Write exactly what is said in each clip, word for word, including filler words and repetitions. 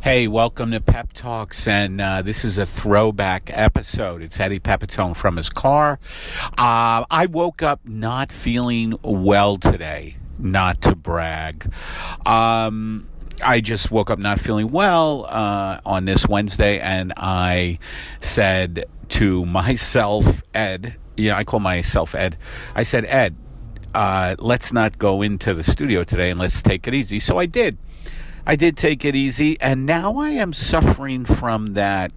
Hey, welcome to Pep Talks, and uh, this is a throwback episode. It's Eddie Pepitone from his car. Uh, I woke up not feeling well today, not to brag. Um, I just woke up not feeling well uh, on this Wednesday, and I said to myself, Ed, yeah, I call myself Ed, I said, Ed, uh, let's not go into the studio today and let's take it easy. So I did. I did take it easy, and now I am suffering from that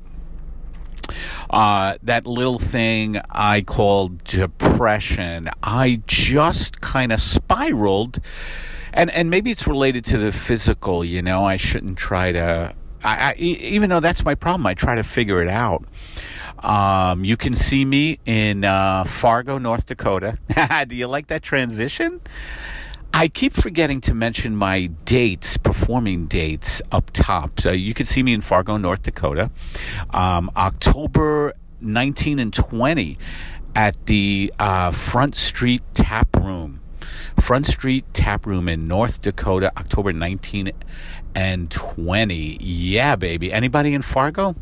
uh, that little thing I call depression. I just kind of spiraled, and, and maybe it's related to the physical, you know. I shouldn't try to, I, I, even though that's my problem, I try to figure it out. Um, you can see me in uh, Fargo, North Dakota. Do you like that transition? I keep forgetting to mention my dates, performing dates up top. So you can see me in Fargo, North Dakota, um, October nineteenth and twentieth at the uh, Front Street Tap Room. Front Street Tap Room in North Dakota, October nineteenth and twentieth. Yeah, baby. Anybody in Fargo?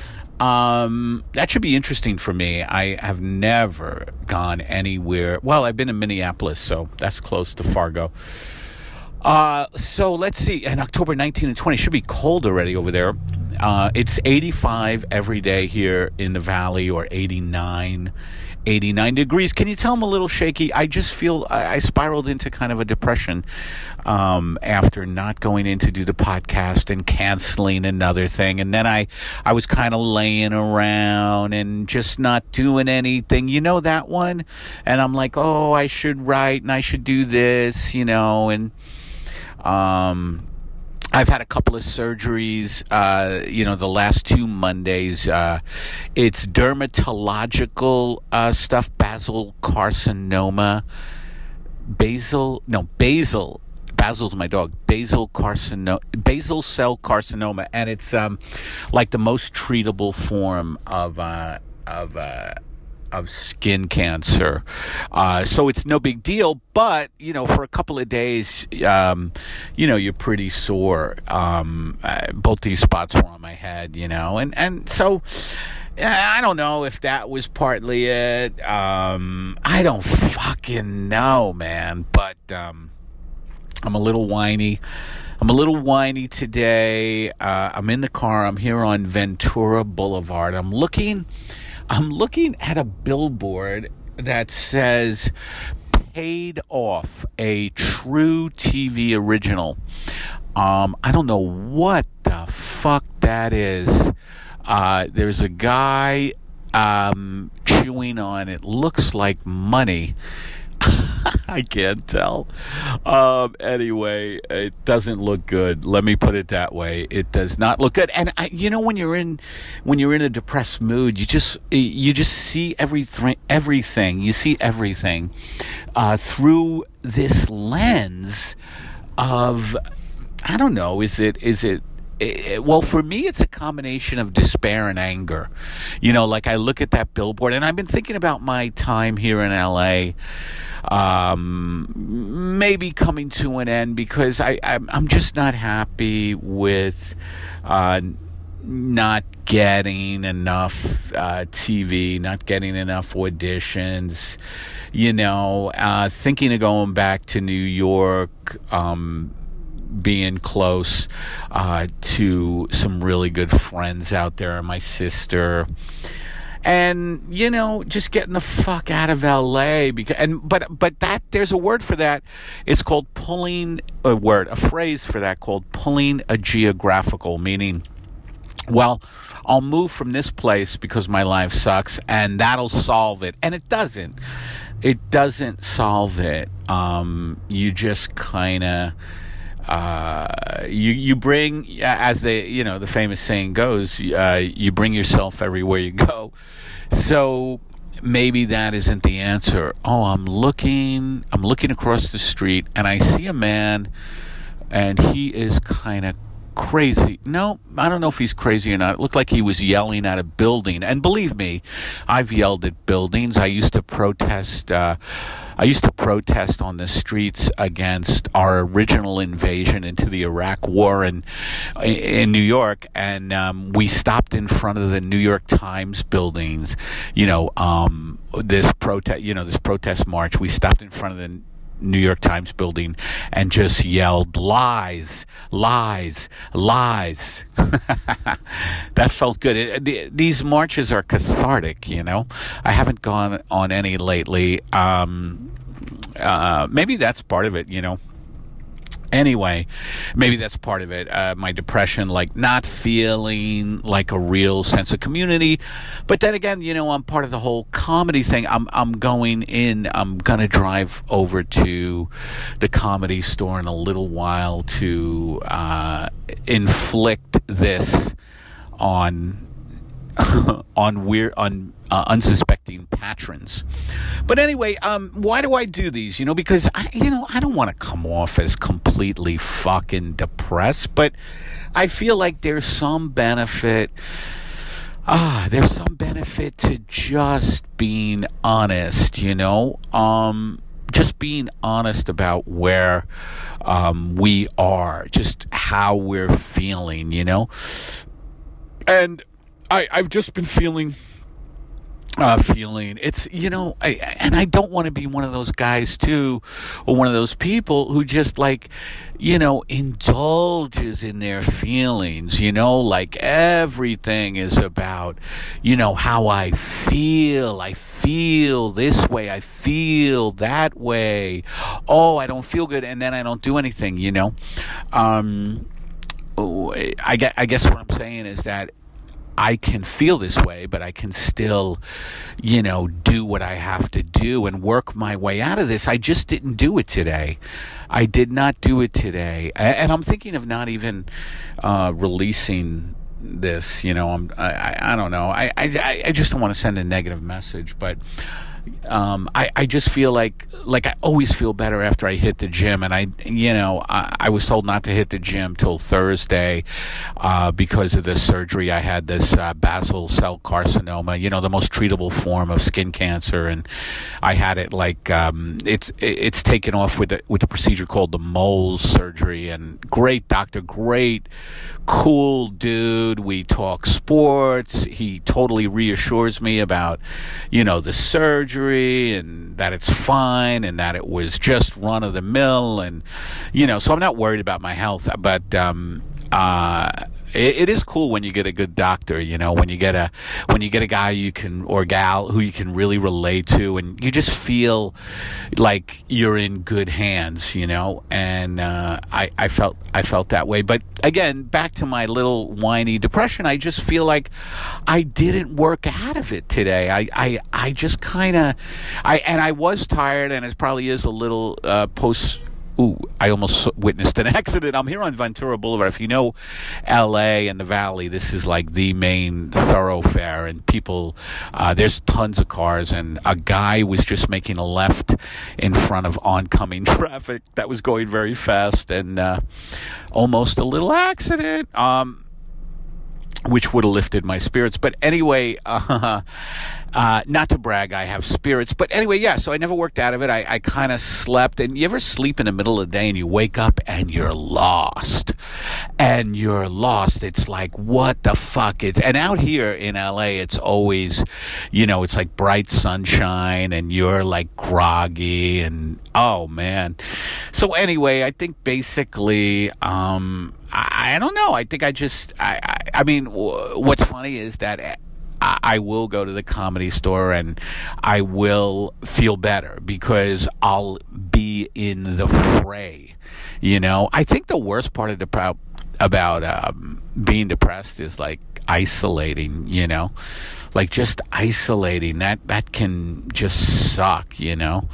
Um, that should be interesting for me. I have never gone anywhere. Well, I've been in Minneapolis, so that's close to Fargo. Uh, so let's see. And October nineteenth and twentieth should be cold already over there. Uh, it's eighty-five every day here in the valley, or eighty-nine, eighty-nine degrees. Can you tell I'm a little shaky? I just feel I, I spiraled into kind of a depression um, after not going in to do the podcast and canceling another thing. And then I, I was kind of laying around and just not doing anything. You know that one? And I'm like, oh, I should write and I should do this, you know, and um I've had a couple of surgeries, uh, you know, the last two Mondays. Uh, it's dermatological uh, stuff, basal carcinoma, basal, no, basal, Basil's my dog, basal carcinoma, basal cell carcinoma, and it's um, like the most treatable form of uh, of uh, of skin cancer. Uh, so it's no big deal, but, you know, for a couple of days, um, you know, you're pretty sore. Um, uh, both these spots were on my head, you know, and, and so I don't know if that was partly it. Um, I don't fucking know, man, but, um, I'm a little whiny. I'm a little whiny today. Uh, I'm in the car. I'm here on Ventura Boulevard. I'm looking... I'm looking at a billboard that says Paid Off, a true T V original. Um, I don't know what the fuck that is. Uh, there's a guy um, chewing on it. Looks like money. I can't tell. Um, anyway, it doesn't look good. Let me put it that way. It does not look good. And I, you know, when you're in, when you're in a depressed mood, you just, you just see everything, everything. You see everything uh, through this lens of, I don't know. Is it? Is it? It, well, for me, it's a combination of despair and anger. You know, like I look at that billboard, and I've been thinking about my time here in L A, um, maybe coming to an end, because I, I'm, I'm just not happy with uh, not getting enough uh, T V, not getting enough auditions, you know, uh, thinking of going back to New York, um, being close uh, to some really good friends out there, my sister, and, you know, just getting the fuck out of L A. Because, and but but that there's a word for that. It's called pulling a word, a phrase for that called pulling a geographical, meaning, well, I'll move from this place because my life sucks, and that'll solve it. And it doesn't. It doesn't solve it. Um, you just kind of. Uh, you, you bring, as the, you know, the famous saying goes, uh, you bring yourself everywhere you go. So maybe that isn't the answer. Oh, I'm looking, I'm looking across the street and I see a man and he is kind of crazy. No, I don't know if he's crazy or not. It looked like he was yelling at a building. And believe me, I've yelled at buildings. I used to protest, uh, I used to protest on the streets against our original invasion into the Iraq War in in New York, and um, we stopped in front of the New York Times buildings. You know, um, this protest. You know, this protest march. We stopped in front of the New York Times building and just yelled lies, lies, lies. That felt good. It, it, these marches are cathartic, you know. I haven't gone on any lately. Um, uh, maybe that's part of it, you know. Anyway, maybe that's part of it. Uh, my depression, like not feeling like a real sense of community. But then again, you know, I'm part of the whole comedy thing. I'm I'm going in. I'm gonna drive over to the Comedy Store in a little while to uh, inflict this on on weird on uh, unsuspecting patrons. But anyway, um, why do I do these? You know, because I, you know, I don't want to come off as completely fucking depressed, but I feel like there's some benefit. Ah, there's some benefit to just being honest. You know, um, just being honest about where um, we are, just how we're feeling. You know, and I, I've just been feeling. Uh, feeling it's you know I, and I don't want to be one of those guys too, or one of those people who just like you know indulges in their feelings, you know like everything is about you know how I feel I feel this way, I feel that way, oh I don't feel good, and then I don't do anything, you know um I get I guess what I'm saying is that I can feel this way, but I can still, you know, do what I have to do and work my way out of this. I just didn't do it today. I did not do it today. And I'm thinking of not even uh, releasing this, you know, I'm, I, I, I don't know. I, I, I just don't want to send a negative message, but Um, I, I just feel like like I always feel better after I hit the gym, and I you know I, I was told not to hit the gym till Thursday uh, because of this surgery. I had this uh, basal cell carcinoma, you know, the most treatable form of skin cancer, and I had it like um, it's it's taken off with the, with the procedure called the Moles surgery. And great doctor, great, cool dude. We talk sports. He totally reassures me about you know the surgery. And that it's fine, and that it was just run of the mill, and you know, so I'm not worried about my health. But um, uh, it, it is cool when you get a good doctor. You know, when you get a when you get a guy you can or gal who you can really relate to, and you just feel like you're in good hands. You know, and uh, I I felt I felt that way. But again, back to my little whiny depression. I just feel like I didn't work out of it today. I I, I just kind of I and I was tired, and it probably is a little uh, post. Ooh, I almost witnessed an accident. I'm here on Ventura Boulevard. If you know L A and the Valley, this is like the main thoroughfare, and people, uh, there's tons of cars, and a guy was just making a left in front of oncoming traffic that was going very fast, and uh, almost a little accident. Um, which would have lifted my spirits. But anyway, uh, uh, not to brag, I have spirits. But anyway, yeah, so I never worked out of it. I, I kind of slept. And you ever sleep in the middle of the day and you wake up and you're lost? And you're lost. It's like, what the fuck? It's, and out here in L A, it's always, you know, it's like bright sunshine and you're like groggy and, oh, man. So anyway, I think basically... Um, I, I don't know. I think I just, I, I, I mean, w- what's funny is that I, I will go to the Comedy Store and I will feel better because I'll be in the fray. You know, I think the worst part of the about um, being depressed is like isolating, you know, like just isolating that, that can just suck, you know.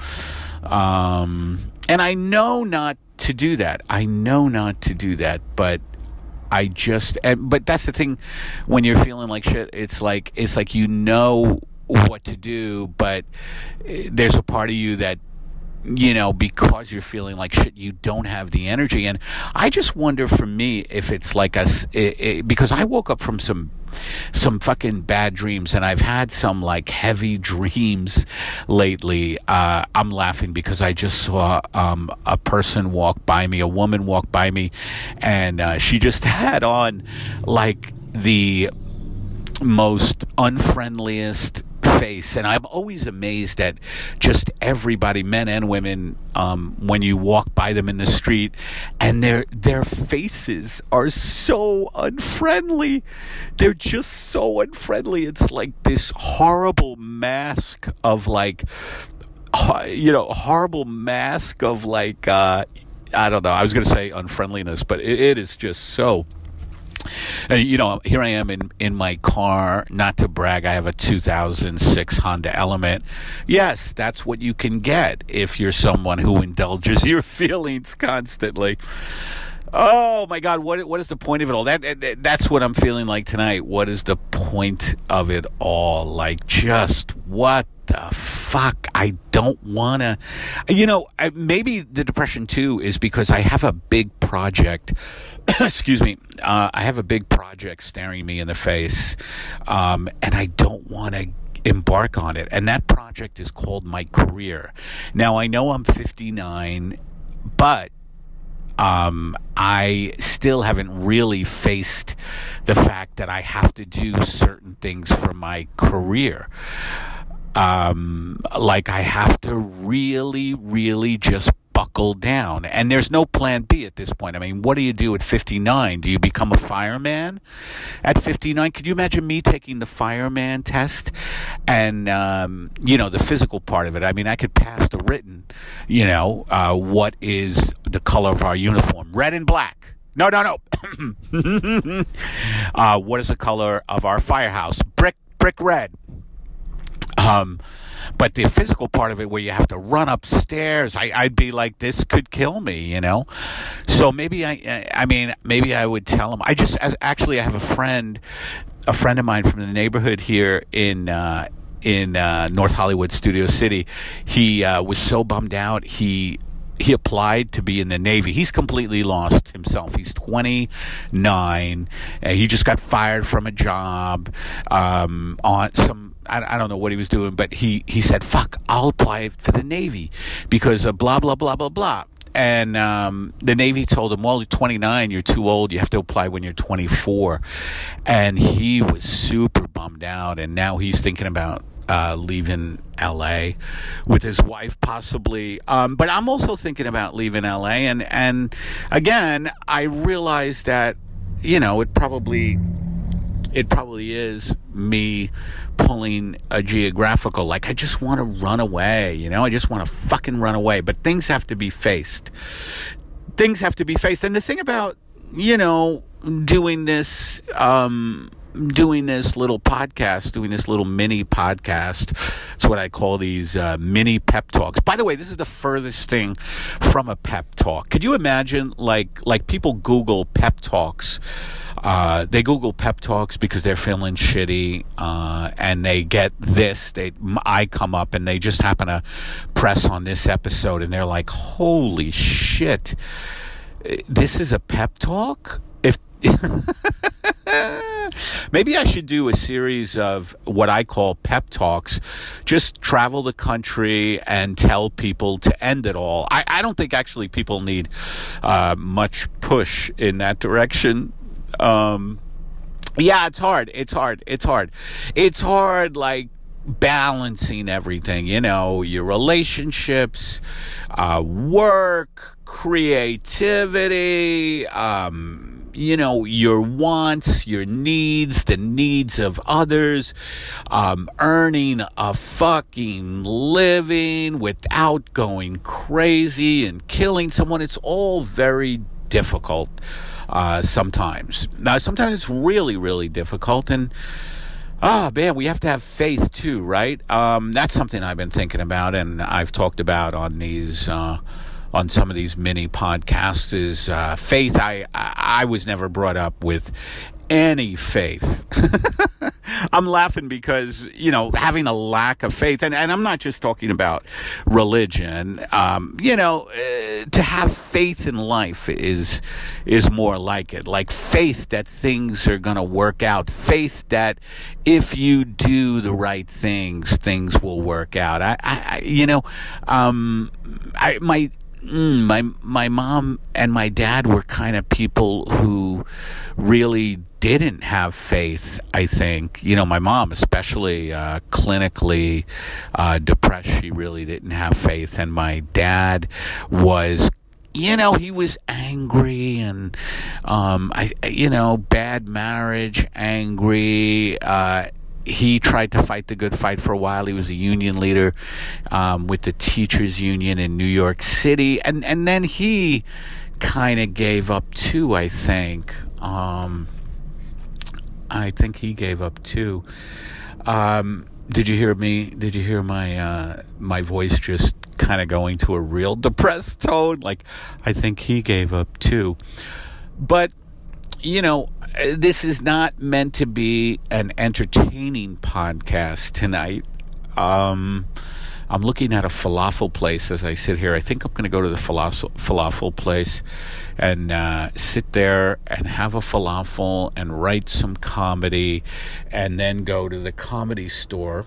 Um, and I know not to do that. I know not to do that, but I just, and, but that's the thing when you're feeling like shit, it's like, it's like, you know what to do, but there's a part of you that you know, because you're feeling like shit, you don't have the energy. And I just wonder for me if it's like a, it, it, because I woke up from some, some fucking bad dreams, and I've had some like heavy dreams lately. Uh, I'm laughing because I just saw, um, a person walk by me, a woman walk by me, and, uh, she just had on like the most unfriendliest face. And I'm always amazed at just everybody, men and women, um, when you walk by them in the street, and their their faces are so unfriendly. They're just so unfriendly. It's like this horrible mask of like, you know, horrible mask of like, uh, I don't know. I was going to say unfriendliness, but it, it is just so. And, you know, here I am in, in my car, not to brag, I have a two thousand six Honda Element. Yes, that's what you can get if you're someone who indulges your feelings constantly. Oh, my God, what what is the point of it all? That, that That's what I'm feeling like tonight. What is the point of it all? Like, just what the fuck? I don't want to... You know, I, maybe the depression, too, is because I have a big project... excuse me, uh, I have a big project staring me in the face, um, and I don't want to embark on it. And that project is called my career. Now, I know I'm fifty-nine, but um, I still haven't really faced the fact that I have to do certain things for my career. Um, like I have to really, really just buckle down. And there's no plan B at this point. I mean, what do you do at fifty-nine? Do you become a fireman at fifty-nine? Could you imagine me taking the fireman test and, um, you know, the physical part of it? I mean, I could pass the written, you know, uh, what is the color of our uniform? Red and black. No, no, no. uh, what is the color of our firehouse? Brick, brick red. Um, but the physical part of it where you have to run upstairs, I, I'd be like, this could kill me, you know? So maybe I, I mean, maybe I would tell him. I just, as, actually, I have a friend, a friend of mine from the neighborhood here in, uh, in, uh, North Hollywood, Studio City. He, uh, was so bummed out. He, He applied to be in the Navy. He's completely lost himself. He's twenty-nine. Uh, he just got fired from a job um, on some, I, I don't know what he was doing, but he, he said, fuck, I'll apply for the Navy because of blah, blah, blah, blah, blah. And um, the Navy told him, well, you're twenty-nine, you're too old, you have to apply when you're twenty-four. And he was super bummed out, and now he's thinking about Uh, leaving L A with his wife, possibly. Um, but I'm also thinking about leaving L A. And, and again, I realize that, you know, it probably, it probably is me pulling a geographical, like, I just want to run away, you know, I just want to fucking run away. But things have to be faced. Things have to be faced. And the thing about, you know, doing this, um, doing this little podcast, doing this little mini podcast. It's what I call these uh, mini pep talks. By the way, this is the furthest thing from a pep talk. Could you imagine, like, like people Google pep talks? Uh, they Google pep talks because they're feeling shitty, uh, and they get this. They, I come up and they just happen to press on this episode, and they're like, "Holy shit, this is a pep talk." If maybe I should do a series of what I call pep talks, just travel the country and tell people to end it all. I, I don't think actually people need uh, much push in that direction. Um, yeah, it's hard. It's hard. It's hard. It's hard, like, balancing everything, you know, your relationships, uh, work, creativity, um, you know, your wants, your needs, the needs of others, um, earning a fucking living without going crazy and killing someone. It's all very difficult, uh, sometimes. Now, sometimes it's really, really difficult, and oh, man, we have to have faith too, right? Um, that's something I've been thinking about, and I've talked about on these, uh, on some of these mini podcasts, is uh, faith. I, I I was never brought up with any faith. I'm laughing because, you know, having a lack of faith, and, and I'm not just talking about religion, um, you know, uh, to have faith in life is, is more like it. Like faith that things are going to work out. Faith that if you do the right things, things will work out. I, I you know, um, I, my, Mm, my my mom and my dad were kind of people who really didn't have faith, I think. You know, my mom especially uh, clinically uh, depressed. She really didn't have faith. And my dad was, you know, he was angry and, um, I, you know, bad marriage, angry, uh, he tried to fight the good fight for a while. He was a union leader um, with the teachers union in New York City. And, and then he kind of gave up too, I think. Um, I think he gave up too. Um, did you hear me? Did you hear my, uh, my voice just kind of going to a real depressed tone? Like, I think he gave up too. But, you know, this is not meant to be an entertaining podcast tonight. Um, I'm looking at a falafel place as I sit here. I think I'm going to go to the falafel, falafel place and uh, sit there and have a falafel and write some comedy, and then go to the Comedy Store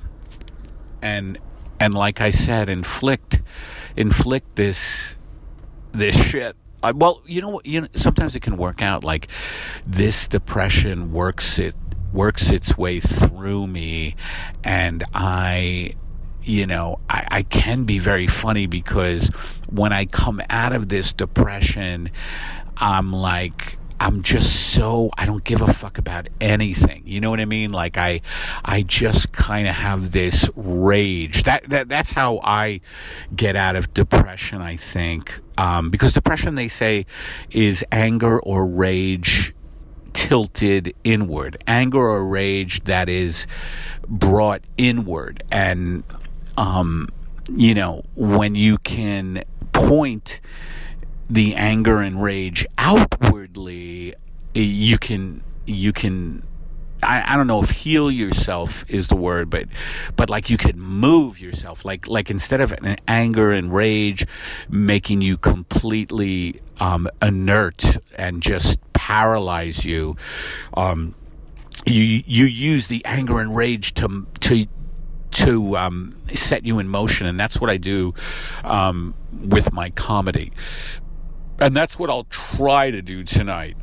and and like I said, inflict inflict this this shit. Uh, well, you know what? You know, sometimes it can work out. Like this depression works it works its way through me, and I, you know, I, I can be very funny because when I come out of this depression, I'm like, I'm just so, I don't give a fuck about anything. You know what I mean? Like I, I just kind of have this rage. That, that, that's how I get out of depression, I think. Um, because depression, they say, is anger or rage tilted inward. Anger or rage that is brought inward. And, um, you know, when you can point the anger and rage outwardly, you can, you can, I, I don't know if heal yourself is the word, but, but like you could move yourself, like, like instead of an anger and rage making you completely, um, inert and just paralyze you, um, you, you use the anger and rage to, to, to, um, set you in motion. And that's what I do, um, with my comedy. And that's what I'll try to do tonight.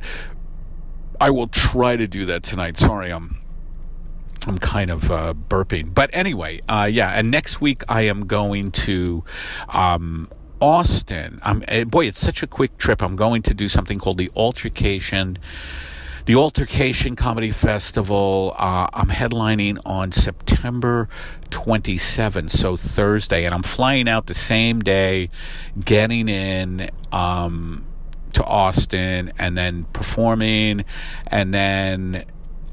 I will try to do that tonight. Sorry, I'm I'm kind of uh, burping. But anyway, uh, yeah. And next week I am going to um, Austin. I'm, boy, it's such a quick trip. I'm going to do something called the Altercation. The Altercation Comedy Festival. Uh, I'm headlining on September twenty-seventh, so Thursday, and I'm flying out the same day, getting in um, to Austin, and then performing, and then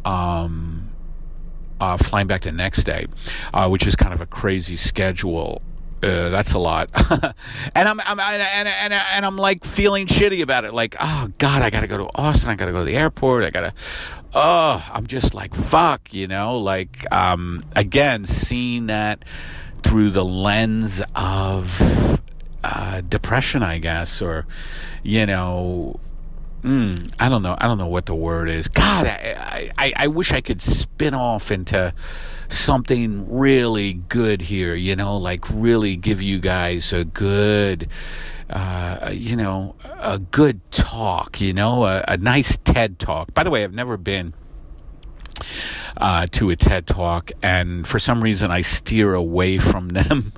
um, uh, flying back the next day, uh, which is kind of a crazy schedule. Uh, that's a lot. and I'm, I'm, and, and, and I'm like feeling shitty about it. Like, oh God, I gotta go to Austin. I gotta go to the airport. I gotta, oh, I'm just like, fuck, you know, like, um, again, seeing that through the lens of, uh, depression, I guess, or, you know, mm, I don't know. I don't know what the word is. God, I, I, I wish I could spin off into something really good here, you know, like really give you guys a good, uh, you know, a good talk, you know, a, a nice TED Talk. By the way, I've never been uh, to a TED Talk, and for some reason I steer away from them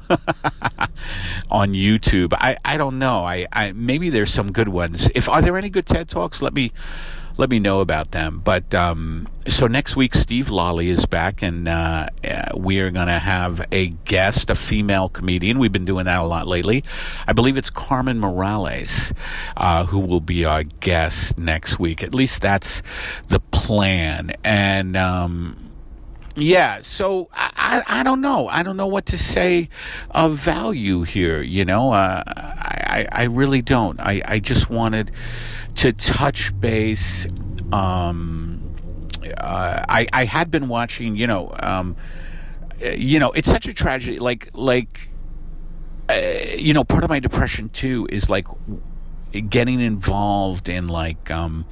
on YouTube. I, I don't know. I, I maybe there's some good ones. If are there any good TED Talks? Let me let me know about them. But um, so next week, Steve Lally is back, and uh, we are going to have a guest, a female comedian. We've been doing that a lot lately. I believe it's Carmen Morales uh, who will be our guest next week. At least that's the plan. And um, yeah, so I, I, I don't know. I don't know what to say of value here. You know, uh, I, I really don't. I, I just wanted to touch base, um, uh, I I had been watching, you know, um, you know, it's such a tragedy. Like like, uh, you know, part of my depression too is like getting involved in like um.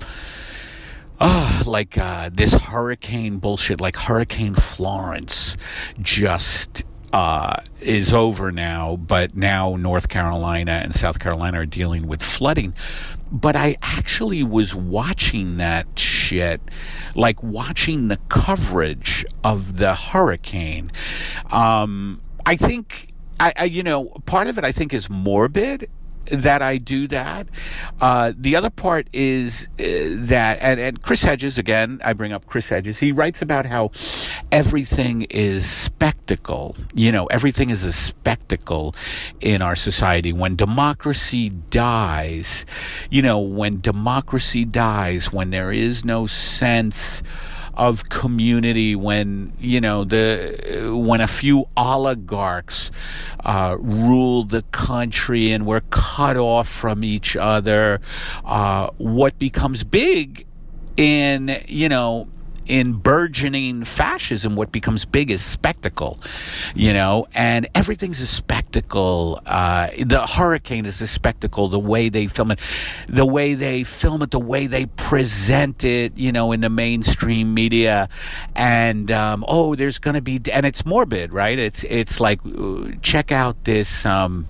Oh, like uh, this hurricane bullshit, like Hurricane Florence just uh, is over now, but now North Carolina and South Carolina are dealing with flooding. But I actually was watching that shit, like watching the coverage of the hurricane. Um, I think, I, I, you know, part of it I think is morbid that I do that. Uh, the other part is uh, that, and, and Chris Hedges, again, I bring up Chris Hedges, he writes about how everything is spectacle. You know, everything is a spectacle in our society. When democracy dies, you know, when democracy dies, when there is no sense of community, when, you know, the when a few oligarchs uh, rule the country and we're cut off from each other, uh, what becomes big in, you know, in burgeoning fascism, what becomes big is spectacle, you know, and everything's a spectacle. Uh, the hurricane is a spectacle, the way they film it, the way they film it, the way they present it, you know, in the mainstream media. And, um, oh, there's going to be, and it's morbid, right? It's, it's like, check out this, um,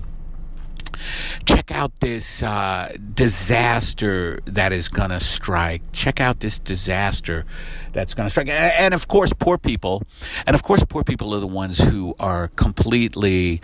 Check out this uh, disaster that is going to strike. Check out this disaster that's going to strike. And, of course, poor people. And, of course, poor people are the ones who are completely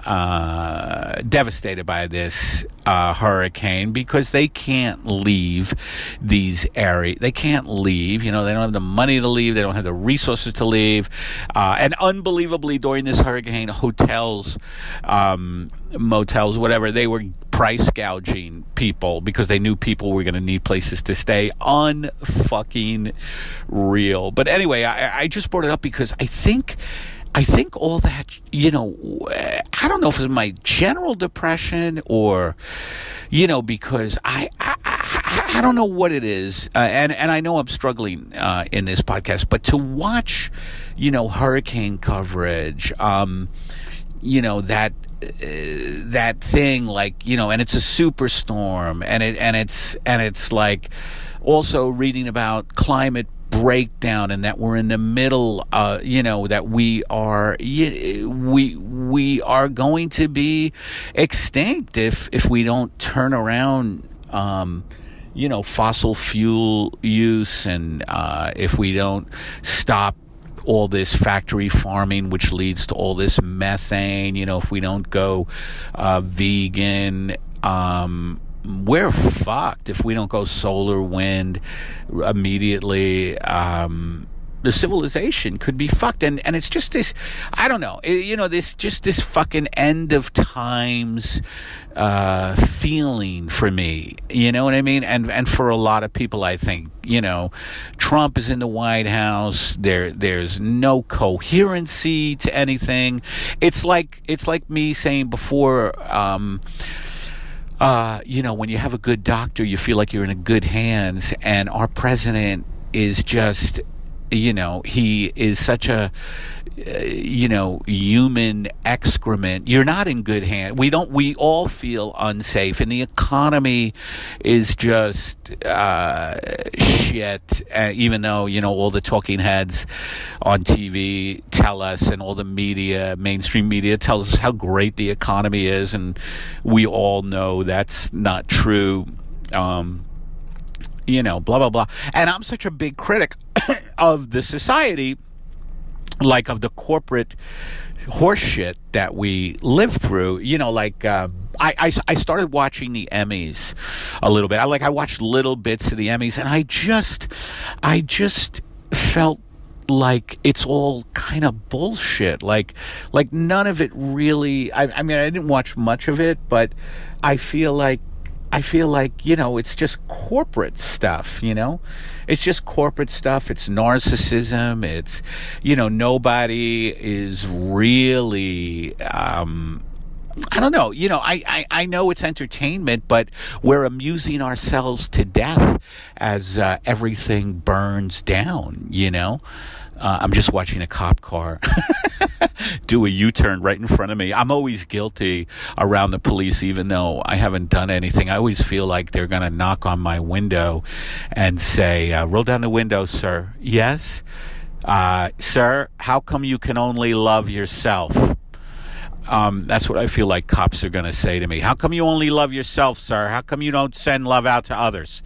uh, devastated by this uh, hurricane because they can't leave these areas. They can't leave. You know, they don't have the money to leave. They don't have the resources to leave. Uh, and unbelievably, during this hurricane, hotels, um, motels, whatever, they were price gouging people because they knew people were going to need places to stay. Unfucking real. But anyway, I, I just brought it up because I think, I think all that, you know, I don't know if it's my general depression or, you know, because I, I, I, I don't know what it is. Uh, and, and I know I'm struggling uh, in this podcast, but to watch, you know, hurricane coverage, um, you know, that, Uh, that thing, like, you know, and it's a superstorm, and it and it's and it's like also reading about climate breakdown, and that we're in the middle, uh, you know, that we are we we are going to be extinct if if we don't turn around, um, you know, fossil fuel use, and uh, if we don't stop all this factory farming, which leads to all this methane, you know, if we don't go uh, vegan, um, we're fucked. If we don't go solar, wind immediately, um, the civilization could be fucked. And, and it's just this, I don't know, it, you know, this, just this fucking end of times, uh, feeling for me, you know what I mean? And, and for a lot of people, I think, you know, Trump is in the White House. There, there's no coherency to anything. It's like, it's like me saying before, um, uh, you know, when you have a good doctor, you feel like you're in a good hands, and our president is just, you know, he is such a, uh, you know, human excrement. You're not in good hands. We don't, we all feel unsafe, and the economy is just, uh, shit. Uh, even though, you know, all the talking heads on T V tell us, and all the media, mainstream media tells us how great the economy is, and we all know that's not true. Um, you know, blah, blah, blah. And I'm such a big critic of the society, like of the corporate horseshit that we live through. You know, like, uh, I, I, I started watching the Emmys a little bit. I like, I watched little bits of the Emmys, and I just, I just felt like it's all kind of bullshit. Like, like none of it really, I, I mean, I didn't watch much of it, but I feel like, I feel like, you know, it's just corporate stuff, you know? It's just corporate stuff. It's narcissism. It's, you know, nobody is really, um, I don't know. You know, I, I, I know it's entertainment, but we're amusing ourselves to death as uh, everything burns down, you know? Uh, I'm just watching a cop car do a U-turn right in front of me. I'm always guilty around the police, even though I haven't done anything. I always feel like they're going to knock on my window and say, uh, roll down the window, sir. Yes? Uh, sir, how come you can only love yourself? Um, that's what I feel like cops are going to say to me. How come you only love yourself, sir? How come you don't send love out to others?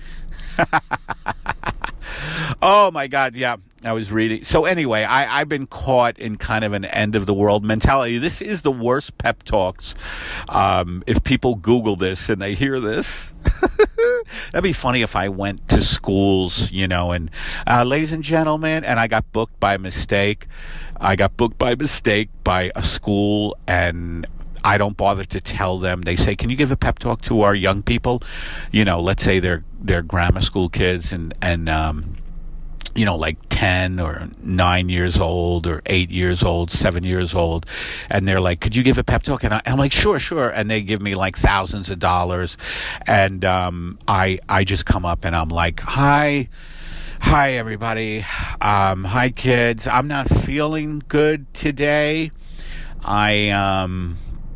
Oh, my God, yeah. I was reading. So anyway, I, I've been caught in kind of an end of the world mentality. This is the worst pep talks. Um, if people Google this and they hear this, that'd be funny if I went to schools, you know, and uh, ladies and gentlemen, and I got booked by mistake. I got booked by mistake by a school, and I don't bother to tell them. They say, can you give a pep talk to our young people? You know, let's say they're, they're grammar school kids and, and, um, you know, like ten or nine years old or eight years old, seven years old. And they're like, could you give a pep talk? And, I, and I'm like, sure, sure. And they give me like thousands of dollars. And um, I, I just come up and I'm like, hi, hi, everybody. Um, hi, kids. I'm not feeling good today. I, um,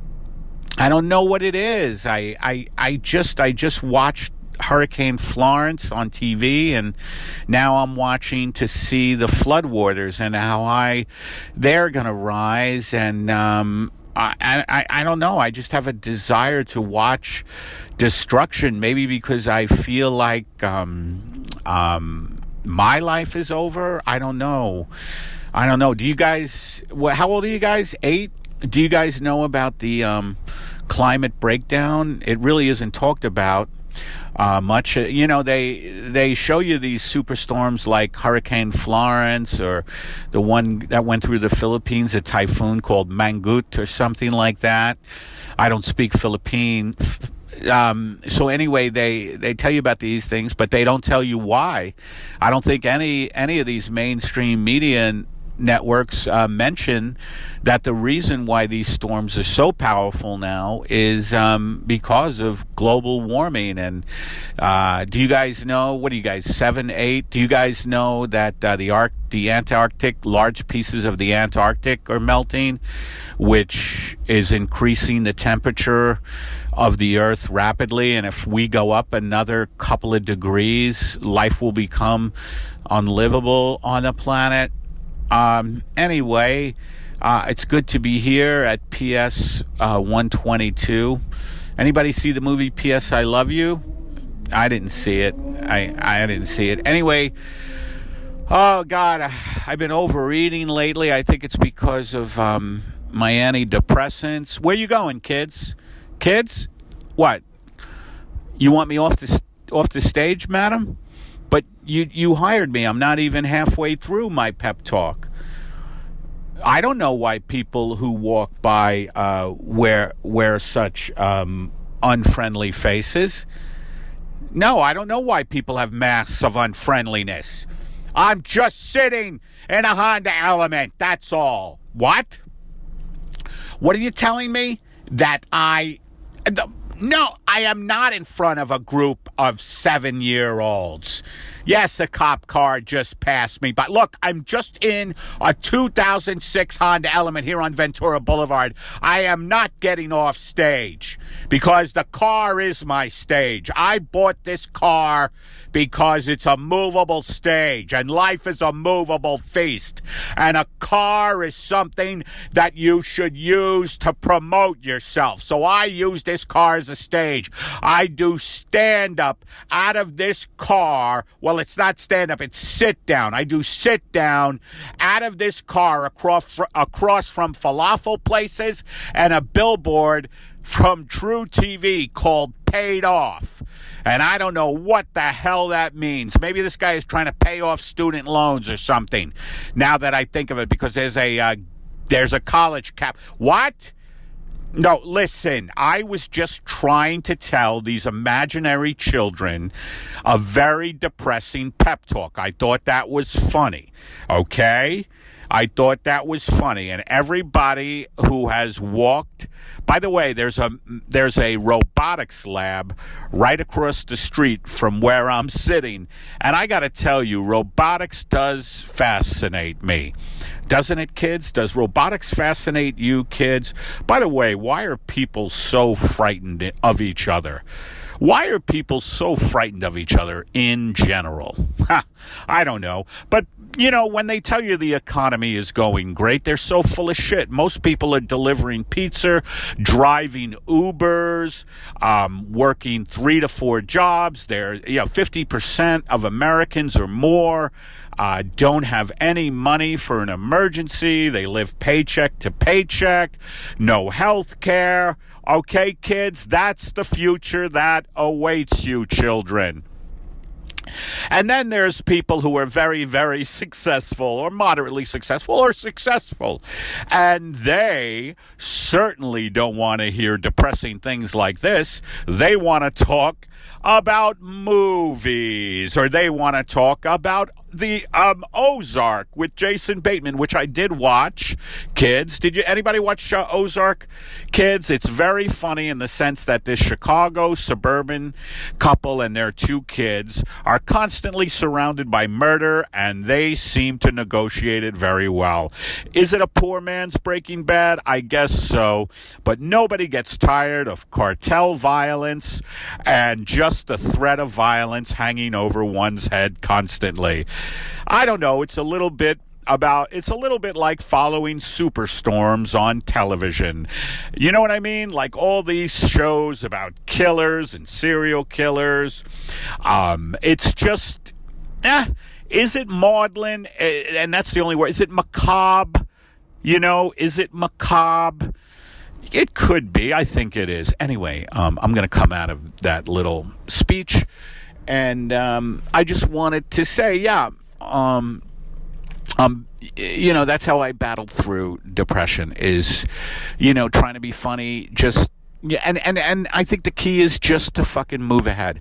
I don't know what it is. I, I, I just, I just watched Hurricane Florence on T V, and now I'm watching to see the floodwaters and how high they're going to rise. And um, I, I, I don't know. I just have a desire to watch destruction. Maybe because I feel like um, um, my life is over. I don't know. I don't know. Do you guys? What, how old are you guys? Eight? Do you guys know about the um, climate breakdown? It really isn't talked about. Uh, much, you know, they they show you these superstorms like Hurricane Florence or the one that went through the Philippines, a typhoon called Mangkhut or something like that. I don't speak Philippine. Um, so anyway, they, they tell you about these things, but they don't tell you why. I don't think any any of these mainstream media networks uh, mention that the reason why these storms are so powerful now is um, because of global warming. And uh, do you guys know, what are you guys, seven, eight? Do you guys know that uh, the Arc, the Antarctic, large pieces of the Antarctic are melting, which is increasing the temperature of the Earth rapidly? And if we go up another couple of degrees, life will become unlivable on the planet. Um, anyway, uh, it's good to be here at P S uh, one twenty-two. Anybody see the movie P S I Love You? I didn't see it. I, I didn't see it. Anyway, oh, God, I've been overeating lately. I think it's because of um, my antidepressants. Where you going, kids? Kids? What? You want me off the, off the stage, madam? But you you hired me. I'm not even halfway through my pep talk. I don't know why people who walk by uh, wear wear such um, unfriendly faces. No, I don't know why people have masks of unfriendliness. I'm just sitting in a Honda Element. That's all. What? What are you telling me? That I... The, No, I am not in front of a group of seven-year-olds. Yes, a cop car just passed me, but look, I'm just in a two thousand six Honda Element here on Ventura Boulevard. I am not getting off stage because the car is my stage. I bought this car because it's a movable stage, and life is a movable feast. And a car is something that you should use to promote yourself. So I use this car as a stage. I do stand-up out of this car. Well, it's not stand-up, it's sit-down. I do sit-down out of this car across, across from falafel places and a billboard from True T V called Paid Off. And I don't know what the hell that means. Maybe this guy is trying to pay off student loans or something, now that I think of it, because there's a uh, there's a college cap. What? No, listen, I was just trying to tell these imaginary children a very depressing pep talk. I thought that was funny, okay? I thought that was funny, and everybody who has walked. By the way, there's a there's a robotics lab right across the street from where I'm sitting, and I got to tell you, robotics does fascinate me. Doesn't it, kids? Does robotics fascinate you, kids? By the way, why are people so frightened of each other? Why are people so frightened of each other in general? I don't know. But, you know, when they tell you the economy is going great, they're so full of shit. Most people are delivering pizza, driving Ubers, um, working three to four jobs. They're, you know, fifty percent of Americans or more uh, don't have any money for an emergency. They live paycheck to paycheck. No health care. Okay, kids, that's the future that awaits you, children. And then there's people who are very, very successful or moderately successful or successful. And they certainly don't want to hear depressing things like this. They want to talk about movies, or they want to talk about the um, Ozark with Jason Bateman, which I did watch. Kids, did you anybody watch uh, Ozark? Kids, it's very funny in the sense that this Chicago suburban couple and their two kids are constantly surrounded by murder, and they seem to negotiate it very well. Is it a poor man's Breaking Bad? I guess so, but nobody gets tired of cartel violence and just the threat of violence hanging over one's head constantly. I don't know, it's a little bit about, it's a little bit like following superstorms on television. You know what I mean? Like all these shows about killers and serial killers. Um, it's just, eh, is it maudlin? And that's the only word. Is it macabre? You know, is it macabre? It could be. I think it is. Anyway, um, I'm going to come out of that little speech, and um, I just wanted to say, yeah, um, um, you know, that's how I battled through depression. Is, you know, trying to be funny. Just yeah, and and and I think the key is just to fucking move ahead.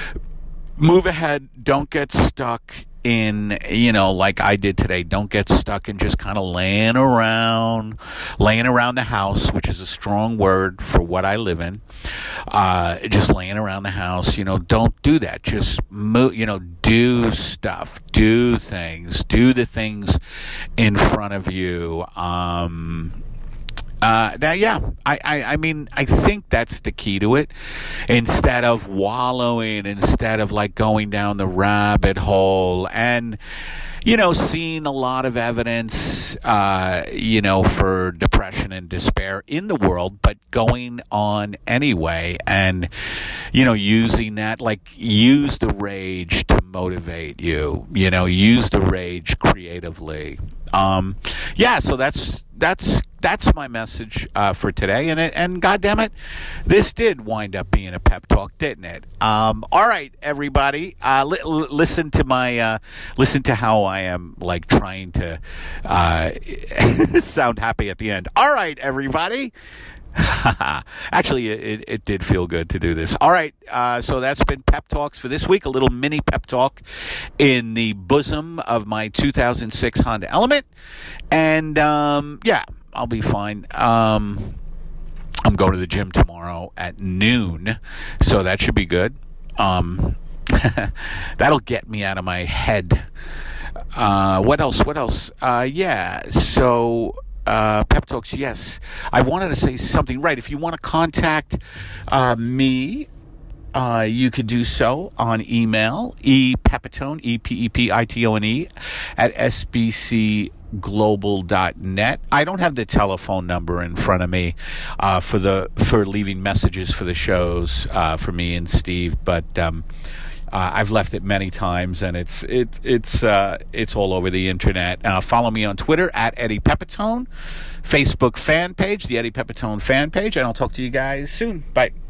Move ahead. Don't get stuck in, you know, like I did today. Don't get stuck in just kind of laying around, laying around the house, which is a strong word for what I live in. Uh, just laying around the house, you know, don't do that. Just move, you know, do stuff, do things, do the things in front of you. Um, Uh, now, yeah, I, I, I mean, I think that's the key to it. Instead of wallowing, instead of like going down the rabbit hole and, you know, seeing a lot of evidence, uh, you know, for depression and despair in the world, but going on anyway and, you know, using that, like, use the rage to motivate you, you know, use the rage creatively. Um, yeah, so that's, that's, That's my message uh, for today, and it, and goddamn it, this did wind up being a pep talk, didn't it? Um, all right, everybody, uh, li- li- listen to my uh, listen to how I am like trying to uh, sound happy at the end. All right, everybody. Actually, it, it did feel good to do this. All right, uh, so that's been Pep Talks for this week. A little mini pep talk in the bosom of my two thousand six Honda Element, and um, yeah. I'll be fine. Um, I'm going to the gym tomorrow at noon, so that should be good. Um, that'll get me out of my head. Uh, what else? What else? Uh, yeah, so uh, Pep Talks, yes. I wanted to say something. Right, if you want to contact uh, me, Uh, you could do so on email, epepitone, E P E P I T O N E, at S B C global dot net. I don't have the telephone number in front of me uh, for the for leaving messages for the shows uh, for me and Steve, but um, uh, I've left it many times, and it's it, it's uh, it's all over the internet. Uh, follow me on Twitter at Eddie Pepitone, Facebook fan page, the Eddie Pepitone fan page, and I'll talk to you guys soon. Bye.